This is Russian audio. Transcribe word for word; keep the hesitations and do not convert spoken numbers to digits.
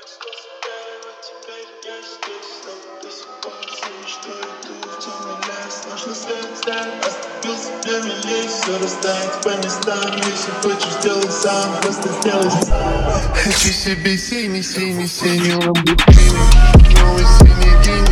Все расстанет по местам. Если хочешь, сделай сам, просто сделай сам. Хочу себе синий, синий, синий ламборгини, новый синий день.